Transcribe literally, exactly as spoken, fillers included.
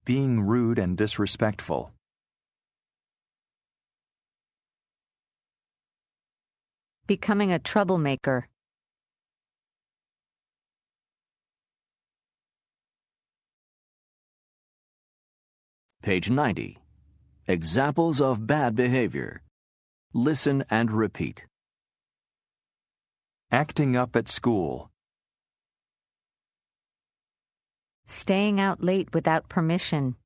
being rude and disrespectful. Becoming a troublemaker. Page ninety. Examples of bad behavior. Listen and repeat. Acting up at school. Staying out late without permission.